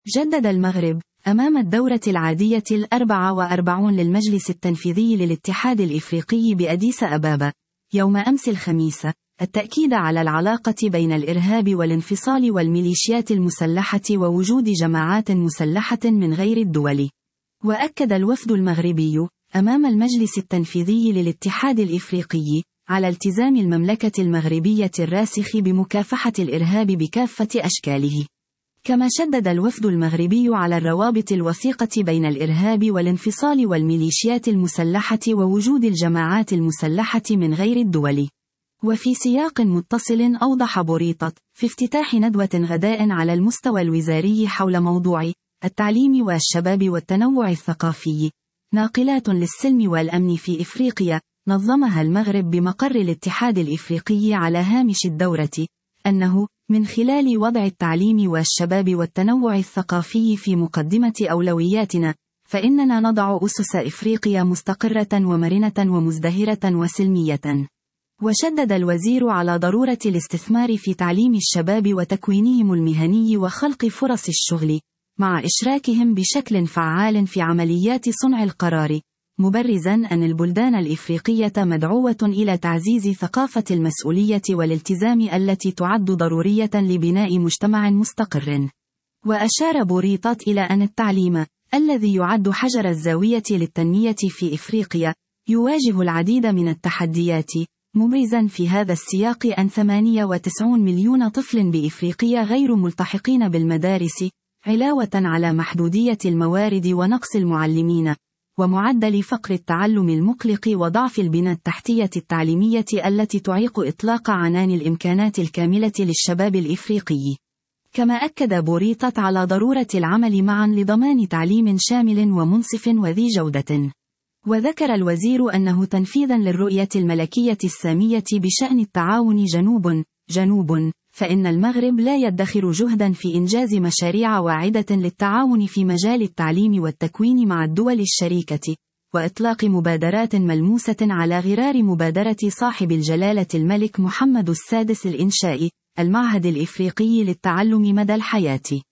جدد المغرب أمام الدورة العادية 44 للمجلس التنفيذي للاتحاد الإفريقي بأديس أبابا يوم أمس الخميس التأكيد على العلاقة بين الإرهاب والانفصال والميليشيات المسلحة ووجود جماعات مسلحة من غير الدول. وأكد الوفد المغربي أمام المجلس التنفيذي للاتحاد الإفريقي على التزام المملكة المغربية الراسخ بمكافحة الإرهاب بكافة أشكاله. كما شدد الوفد المغربي على الروابط الوثيقة بين الإرهاب والانفصال والميليشيات المسلحة ووجود الجماعات المسلحة من غير الدول. وفي سياق متصل أوضح بوريطة في افتتاح ندوة غداء على المستوى الوزاري حول موضوع التعليم والشباب والتنوع الثقافي ناقلات للسلم والأمن في إفريقيا نظمها المغرب بمقر الاتحاد الإفريقي على هامش الدورة أنه من خلال وضع التعليم والشباب والتنوع الثقافي في مقدمة أولوياتنا فإننا نضع أسس إفريقيا مستقرة ومرنة ومزدهرة وسلمية. وشدد الوزير على ضرورة الاستثمار في تعليم الشباب وتكوينهم المهني وخلق فرص الشغل مع إشراكهم بشكل فعال في عمليات صنع القرار، مبرزاً أن البلدان الإفريقية مدعوة إلى تعزيز ثقافة المسؤولية والالتزام التي تعد ضرورية لبناء مجتمع مستقر. وأشار بوريطات إلى أن التعليم الذي يعد حجر الزاوية للتنمية في إفريقيا يواجه العديد من التحديات، مبرزاً في هذا السياق أن 98 مليون طفل بإفريقيا غير ملتحقين بالمدارس، علاوة على محدودية الموارد ونقص المعلمين، ومعدل فقر التعلم المقلق وضعف البنى التحتية التعليمية التي تعيق إطلاق عنان الإمكانات الكاملة للشباب الإفريقي. كما أكد بوريطة على ضرورة العمل معا لضمان تعليم شامل ومنصف وذي جودة. وذكر الوزير أنه تنفيذا للرؤية الملكية السامية بشأن التعاون جنوب فإن المغرب لا يدخر جهدا في إنجاز مشاريع واعدة للتعاون في مجال التعليم والتكوين مع الدول الشريكة، وإطلاق مبادرات ملموسة على غرار مبادرة صاحب الجلالة الملك محمد السادس الإنشاء المعهد الإفريقي للتعلم مدى الحياة.